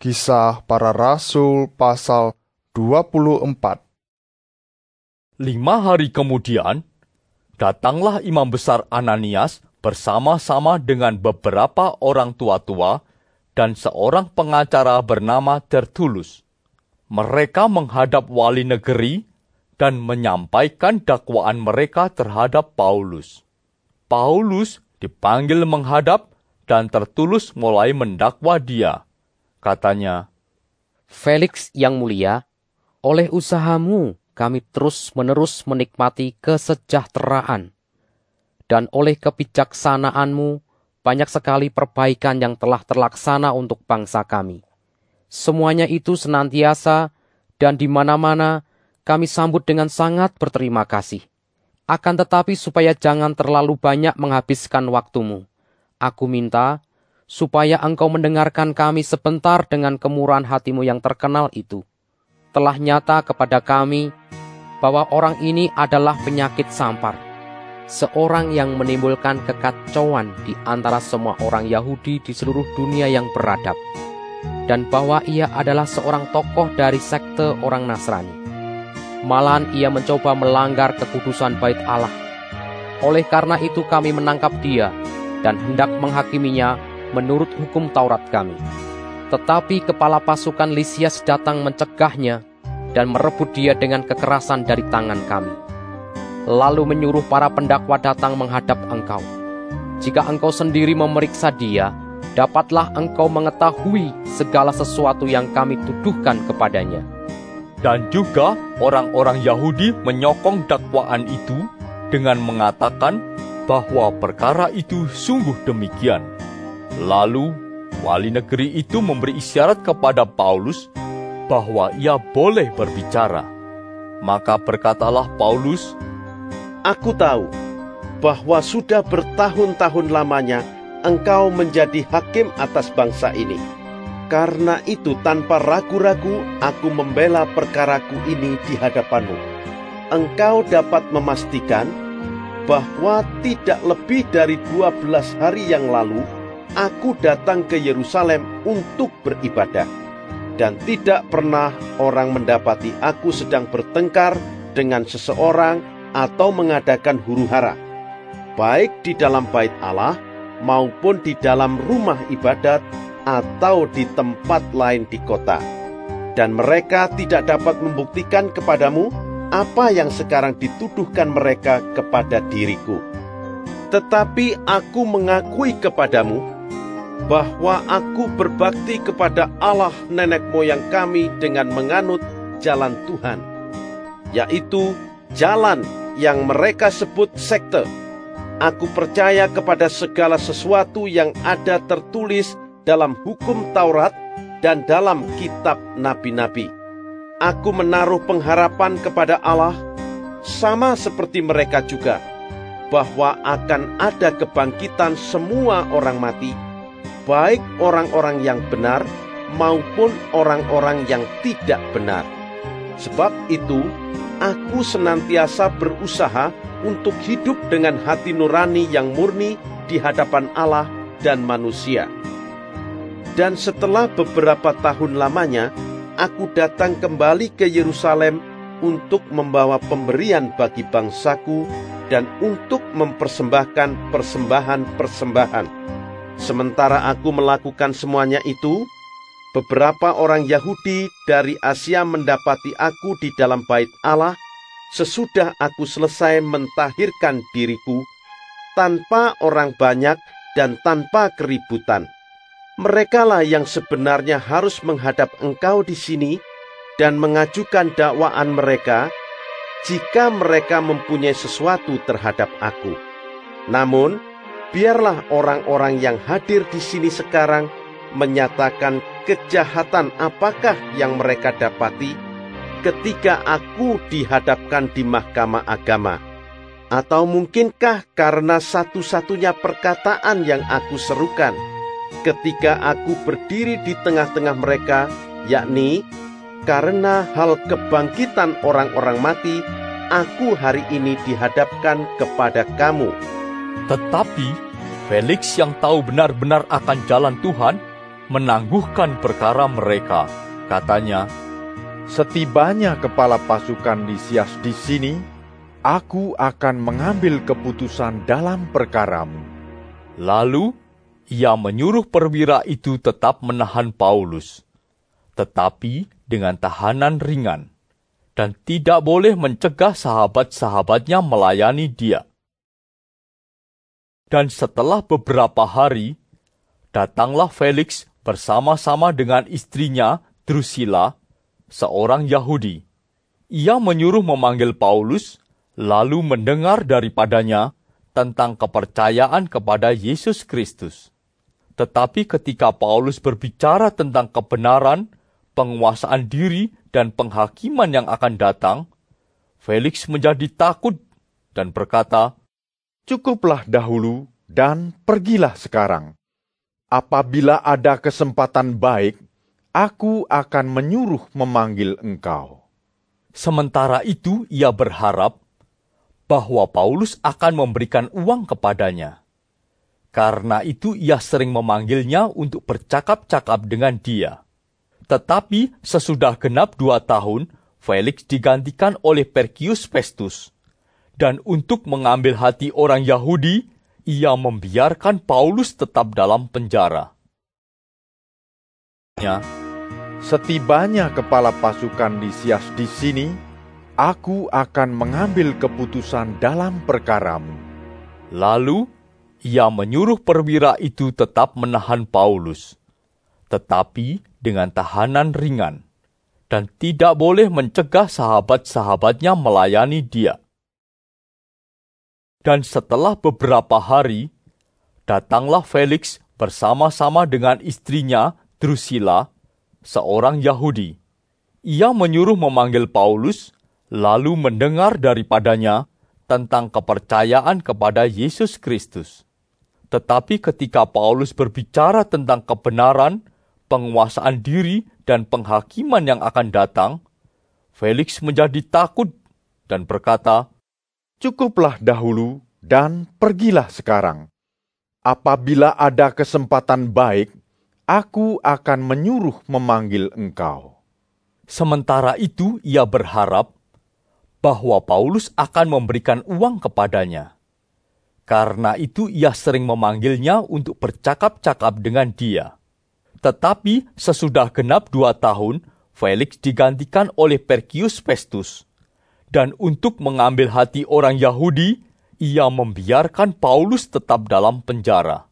Kisah Para Rasul pasal 24. 5 hari kemudian, datanglah imam besar Ananias bersama-sama dengan beberapa orang tua-tua dan seorang pengacara bernama Tertulus. Mereka menghadap wali negeri dan menyampaikan dakwaan mereka terhadap Paulus. Paulus dipanggil menghadap dan Tertulus mulai mendakwa dia. Katanya, Felix yang mulia, oleh usahamu kami terus-menerus menikmati kesejahteraan, dan oleh kebijaksanaanmu banyak sekali perbaikan yang telah terlaksana untuk bangsa kami. Semuanya itu senantiasa dan di mana-mana kami sambut dengan sangat berterima kasih. Akan tetapi supaya jangan terlalu banyak menghabiskan waktumu, aku minta supaya engkau mendengarkan kami sebentar dengan kemurahan hatimu yang terkenal itu. Telah nyata kepada kami bahwa orang ini adalah penyakit sampar, seorang yang menimbulkan kekacauan di antara semua orang Yahudi di seluruh dunia yang beradab, dan bahwa ia adalah seorang tokoh dari sekte orang Nasrani. Malahan ia mencoba melanggar kekudusan bait Allah. Oleh karena itu kami menangkap dia dan hendak menghakiminya menurut hukum Taurat kami. Tetapi kepala pasukan Lisias datang mencegahnya dan merebut dia dengan kekerasan dari tangan kami. Lalu menyuruh para pendakwa datang menghadap engkau. Jika engkau sendiri memeriksa dia, dapatlah engkau mengetahui segala sesuatu yang kami tuduhkan kepadanya. dan juga orang-orang Yahudi menyokong dakwaan itu dengan mengatakan bahwa perkara itu sungguh demikian. Lalu, wali negeri itu memberi isyarat kepada Paulus bahwa ia boleh berbicara. Maka berkatalah Paulus, Aku tahu bahwa sudah bertahun-tahun lamanya engkau menjadi hakim atas bangsa ini. Karena itu tanpa ragu-ragu aku membela perkaraku ini di hadapanmu. Engkau dapat memastikan bahwa tidak lebih dari 12 hari yang lalu aku datang ke Yerusalem untuk beribadah. Dan tidak pernah orang mendapati aku sedang bertengkar dengan seseorang atau mengadakan huru-hara, baik di dalam bait Allah maupun di dalam rumah ibadat atau di tempat lain di kota. Dan mereka tidak dapat membuktikan kepadamu apa yang sekarang dituduhkan mereka kepada diriku. Tetapi aku mengakui kepadamu bahwa aku berbakti kepada Allah nenek moyang kami dengan menganut jalan Tuhan, yaitu jalan yang mereka sebut sekte. Aku percaya kepada segala sesuatu yang ada tertulis dalam hukum Taurat dan dalam kitab nabi-nabi. Aku menaruh pengharapan kepada Allah, sama seperti mereka juga, bahwa akan ada kebangkitan semua orang mati, baik orang-orang yang benar maupun orang-orang yang tidak benar. Sebab itu, aku senantiasa berusaha untuk hidup dengan hati nurani yang murni di hadapan Allah dan manusia. Dan setelah beberapa tahun lamanya, aku datang kembali ke Yerusalem untuk membawa pemberian bagi bangsaku dan untuk mempersembahkan persembahan-persembahan. Sementara aku melakukan semuanya itu, beberapa orang Yahudi dari Asia mendapati aku di dalam bait Allah sesudah aku selesai mentahirkan diriku tanpa orang banyak dan tanpa keributan. Merekalah yang sebenarnya harus menghadap engkau di sini dan mengajukan dakwaan mereka jika mereka mempunyai sesuatu terhadap aku. Namun, biarlah orang-orang yang hadir di sini sekarang menyatakan kejahatan apakah yang mereka dapati ketika aku dihadapkan di mahkamah agama. Atau mungkinkah karena satu-satunya perkataan yang aku serukan ketika aku berdiri di tengah-tengah mereka, yakni karena hal kebangkitan orang-orang mati, aku hari ini dihadapkan kepada kamu. tetapi Felix yang tahu benar-benar akan jalan Tuhan menangguhkan perkara mereka. Katanya, "Setibanya kepala pasukan Lisias di sini, aku akan mengambil keputusan dalam perkaramu." Lalu ia menyuruh perwira itu tetap menahan Paulus, tetapi dengan tahanan ringan, dan tidak boleh mencegah sahabat-sahabatnya melayani dia. Dan setelah beberapa hari, datanglah Felix bersama-sama dengan istrinya Drusilla, seorang Yahudi. Ia menyuruh memanggil Paulus, lalu mendengar daripadanya tentang kepercayaan kepada Yesus Kristus. Tetapi ketika Paulus berbicara tentang kebenaran, penguasaan diri, dan penghakiman yang akan datang, Felix menjadi takut dan berkata, "Cukuplah dahulu dan pergilah sekarang. Apabila ada kesempatan baik, aku akan menyuruh memanggil engkau." Sementara itu ia berharap bahwa Paulus akan memberikan uang kepadanya. Karena itu ia sering memanggilnya untuk bercakap-cakap dengan dia. Tetapi sesudah genap 2 tahun, Felix digantikan oleh Porcius Festus. Dan untuk mengambil hati orang Yahudi, ia membiarkan Paulus tetap dalam penjara. "Setibanya kepala pasukan Lisias di sini, aku akan mengambil keputusan dalam perkaramu." Lalu ia menyuruh perwira itu tetap menahan Paulus, tetapi dengan tahanan ringan, dan tidak boleh mencegah sahabat-sahabatnya melayani dia. Dan setelah beberapa hari, datanglah Felix bersama-sama dengan istrinya Drusilla, seorang Yahudi. Ia menyuruh memanggil Paulus, lalu mendengar daripadanya tentang kepercayaan kepada Yesus Kristus. Tetapi ketika Paulus berbicara tentang kebenaran, penguasaan diri, dan penghakiman yang akan datang, Felix menjadi takut dan berkata, "Cukuplah dahulu dan pergilah sekarang. Apabila ada kesempatan baik, aku akan menyuruh memanggil engkau." Sementara itu ia berharap bahwa Paulus akan memberikan uang kepadanya. Karena itu ia sering memanggilnya untuk bercakap-cakap dengan dia. Tetapi sesudah genap 2 tahun, Felix digantikan oleh Porcius Festus. Dan untuk mengambil hati orang Yahudi, ia membiarkan Paulus tetap dalam penjara.